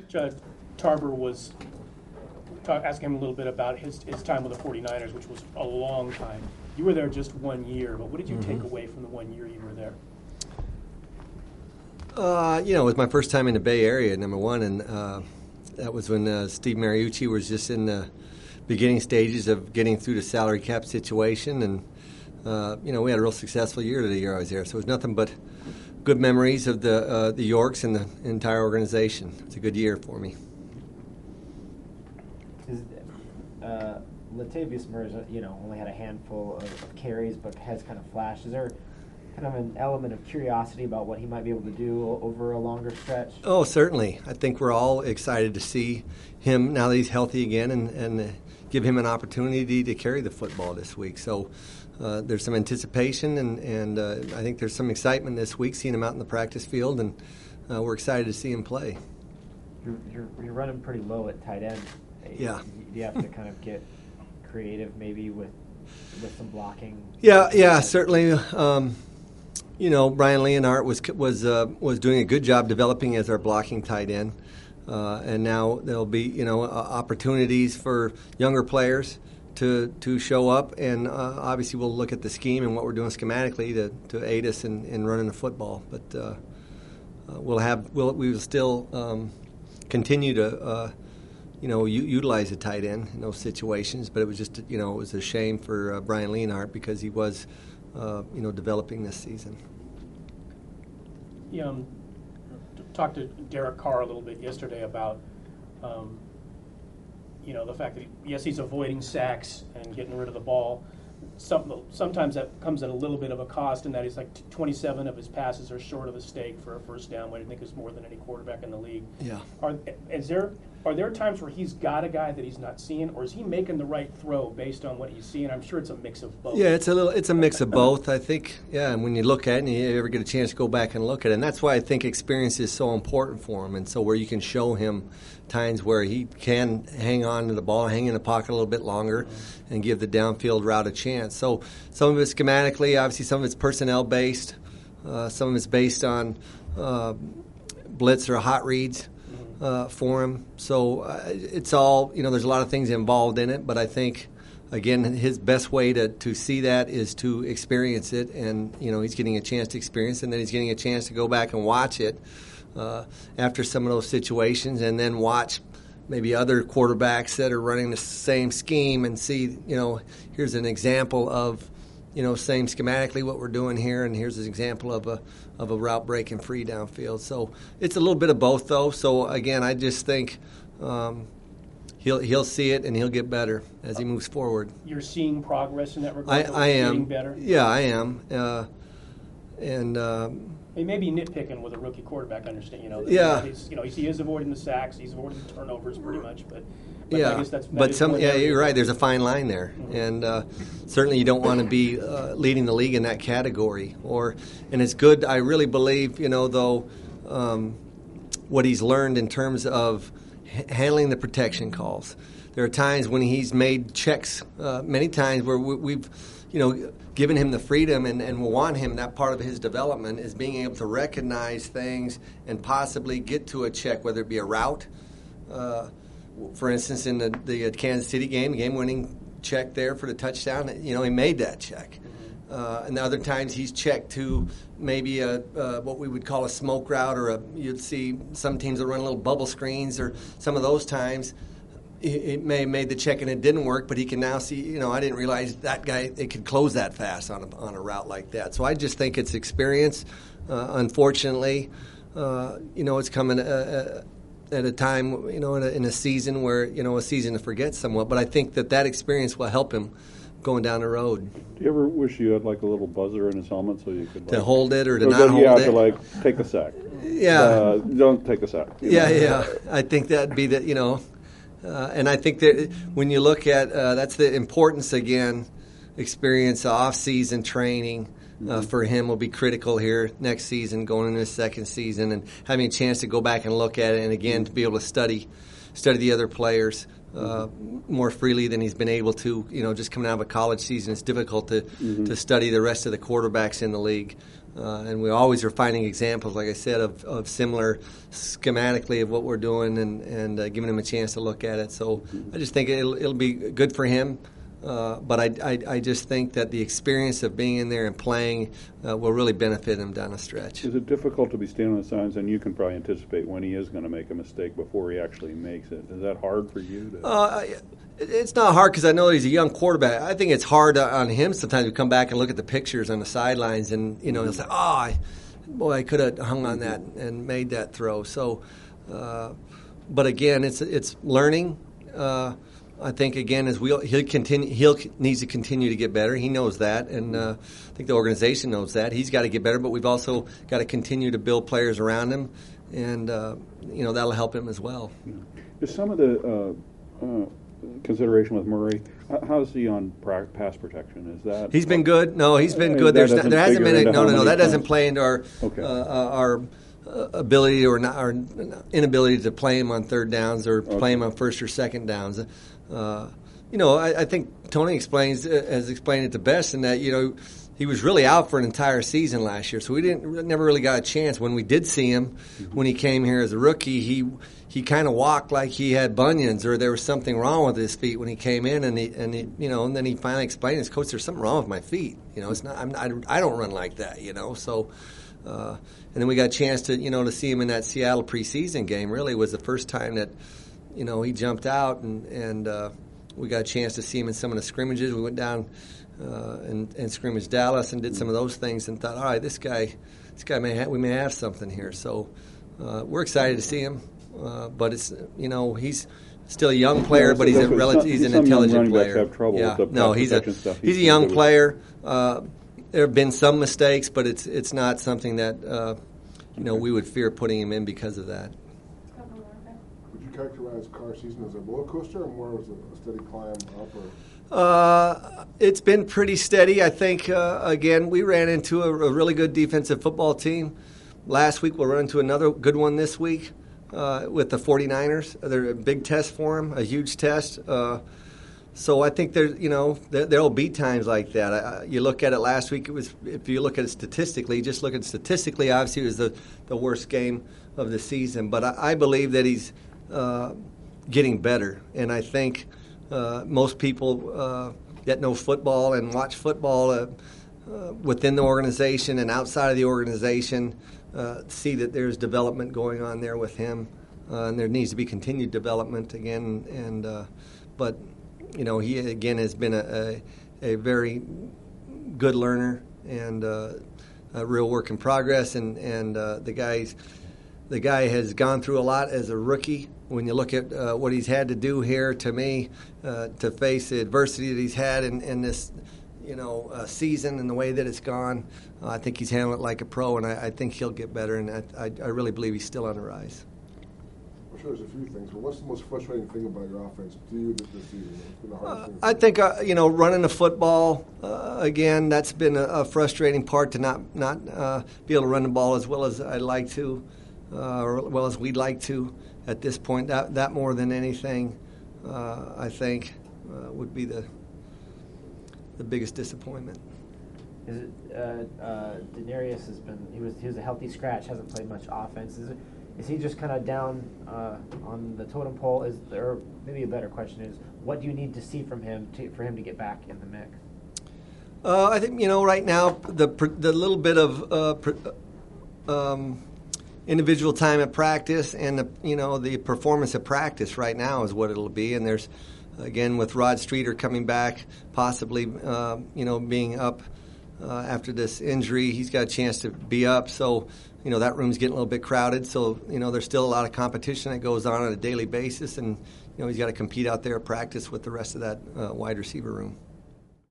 Tarver was asking him a little bit about his time with the 49ers, which was a long time. You were there just 1 year, but what did you take away from the 1 year you were there? It was my first time in the Bay Area, number one, and that was when Steve Mariucci was just in the beginning stages of getting through the salary cap situation, and we had a real successful year the year I was there. So it was nothing but good memories of the Yorks and the entire organization. It's a good year for me. Latavius Murray's, only had a handful of carries, but has kind of flashed. Is there kind of an element of curiosity about what he might be able to do over a longer stretch? Oh, certainly. I think we're all excited to see him now that he's healthy again and give him an opportunity to carry the football this week. So there's some anticipation, and I think there's some excitement this week seeing him out in the practice field, and we're excited to see him play. You're running pretty low at tight end. Yeah. Do you have to kind of get creative maybe with some blocking? Yeah, certainly. Brian Leonhardt was doing a good job developing as our blocking tight end, and now there'll be opportunities for younger players to show up, and obviously we'll look at the scheme and what we're doing schematically to aid us in running the football. But we will still continue to utilize a tight end in those situations. But it was just it was a shame for Brian Leonhardt because he was developing this season. Talked to Derek Carr a little bit yesterday about the fact that he's avoiding sacks and getting rid of the ball. Sometimes that comes at a little bit of a cost, in that he's like 27 of his passes are short of a stake for a first down, which I think is more than any quarterback in the league. Yeah. Are there times where he's got a guy that he's not seeing, or is he making the right throw based on what he's seeing? I'm sure it's a mix of both. Yeah, it's a mix of both, I think. Yeah, and when you look at it and you ever get a chance to go back and look at it, and that's why I think experience is so important for him, and so where you can show him times where he can hang on to the ball, hang in the pocket a little bit longer, and give the downfield route a chance. So some of it's schematically, obviously some of it's personnel-based, some of it's based on blitz or hot reads for him. So it's all, there's a lot of things involved in it, but I think, again, his best way to see that is to experience it, and, he's getting a chance to experience it, and then he's getting a chance to go back and watch it after some of those situations, and then watch maybe other quarterbacks that are running the same scheme and see, here's an example of, same schematically what we're doing here, and here's an example of a route breaking free downfield. So it's a little bit of both, though. So again, I just think he'll see it and he'll get better as he moves forward. You're seeing progress in that regard. I am. Getting better. Yeah, I am. He may be nitpicking with a rookie quarterback. I understand. Yeah. He is avoiding the sacks. He's avoiding the turnovers pretty much, but. Yeah, I guess you're right. There's a fine line there, and certainly you don't want to be leading the league in that category. And it's good. I really believe, what he's learned in terms of handling the protection calls. There are times when he's made checks, many times where we've, given him the freedom and want him. That part of his development is being able to recognize things and possibly get to a check, whether it be a route. For instance, in the Kansas City game-winning check there for the touchdown, he made that check. And the other times he's checked to maybe what we would call a smoke route, or you'd see some teams that run little bubble screens, or some of those times it may have made the check and it didn't work, but he can now see, I didn't realize that guy, it could close that fast on a route like that. So I just think it's experience. Unfortunately, it's coming at a time, in a season where, a season to forget somewhat. But I think that experience will help him going down the road. Do you ever wish you had like a little buzzer in his helmet so you could to hold it or to not hold it? Yeah, to take a sack. Yeah. Don't take a sack. Yeah. I think that'd be and I think that when you look at that's the importance again, experience, off-season training. For him will be critical here next season, going into his second season, and having a chance to go back and look at it, and again to be able to study the other players more freely than he's been able to. Just coming out of a college season, it's difficult to study the rest of the quarterbacks in the league. And we always are finding examples, like I said, of similar schematically of what we're doing and giving him a chance to look at it. So I just think it'll be good for him. But I just think that the experience of being in there and playing will really benefit him down the stretch. Is it difficult to be standing on the sidelines, and you can probably anticipate when he is going to make a mistake before he actually makes it? Is that hard for you? It's not hard because I know he's a young quarterback. I think it's hard on him sometimes to come back and look at the pictures on the sidelines and, he'll say, I could have hung on that and made that throw. So, but again, it's learning. I think, again, as he'll needs to continue to get better. He knows that, and I think the organization knows that. He's got to get better, but we've also got to continue to build players around him, and, that'll help him as well. Is some of the consideration with Murray, how's he on pass protection? Is that he's been good? No, he's been good. There hasn't been that doesn't play into our ability or our inability to play him on third downs or play him on first or second downs. I think Tony has explained it the best in that he was really out for an entire season last year, so we never really got a chance. When we did see him, when he came here as a rookie, he kind of walked like he had bunions or there was something wrong with his feet when he came in, and then he finally explained to his coach, "There's something wrong with my feet. It's not. I don't run like that. So." And then we got a chance to see him in that Seattle preseason game. Really was the first time that he jumped out, and we got a chance to see him in some of the scrimmages. We went down and scrimmaged Dallas and did some of those things and thought, all right, this guy we may have something here. So we're excited to see him, but it's he's still a young player, but he's an intelligent player. Have trouble with the no, he's a young player. There have been some mistakes, but it's not something that we would fear putting him in because of that. Would you characterize Carr's season as a roller coaster, or more as a steady climb up? Or It's been pretty steady. I think again we ran into a really good defensive football team last week. We'll run into another good one this week with the 49ers. They're a big test for them, a huge test. So I think there'll be times like that. You look at it last week. If you look at it statistically, obviously it was the worst game of the season. But I believe that he's getting better, and I think most people that know football and watch football within the organization and outside of the organization see that there's development going on there with him, and there needs to be continued development again. But he again has been a very good learner and a real work in progress. And the guy has gone through a lot as a rookie. When you look at what he's had to do here, to me, to face the adversity that he's had in this season and the way that it's gone, I think he's handled it like a pro, and I think he'll get better. And I really believe he's still on the rise. I'm sure there's a few things, but what's the most frustrating thing about your offense to you this season? It's been the hardest thing. I think running the football again. That's been a frustrating part to not be able to run the ball as well as I'd like to, or well as we'd like to at this point. That more than anything, I think would be the biggest disappointment. Denarius has been he was a healthy scratch, hasn't played much offense. Is he just kind of down on the totem pole? Or maybe a better question is, what do you need to see from him for him to get back in the mix? I think right now the little bit of individual time at practice and the performance at practice right now is what it'll be. And there's again with Rod Streeter coming back, possibly being up after this injury, he's got a chance to be up. So. That room's getting a little bit crowded, so, there's still a lot of competition that goes on a daily basis, and, he's got to compete out there at practice with the rest of that wide receiver room.